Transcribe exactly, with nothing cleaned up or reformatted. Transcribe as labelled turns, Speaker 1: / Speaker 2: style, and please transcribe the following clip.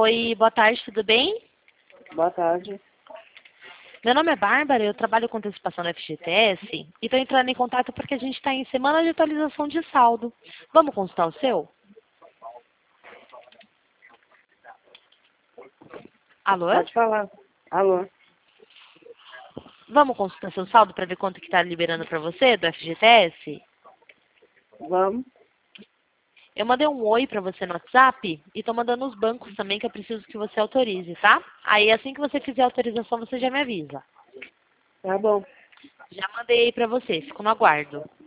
Speaker 1: Oi, boa tarde, tudo bem?
Speaker 2: Boa tarde.
Speaker 1: Meu nome é Bárbara, eu trabalho com antecipação da F G T S e estou entrando em contato porque a gente está em semana de atualização de saldo. Vamos consultar o seu? Alô?
Speaker 2: Pode falar. Alô?
Speaker 1: Vamos consultar seu saldo para ver quanto que está liberando para você do F G T S?
Speaker 2: Vamos?
Speaker 1: Eu mandei um oi para você no WhatsApp e estou mandando os bancos também que eu preciso que você autorize, tá? Aí assim que você fizer a autorização, você já me avisa.
Speaker 2: Tá bom.
Speaker 1: Já mandei aí para você, fico no aguardo.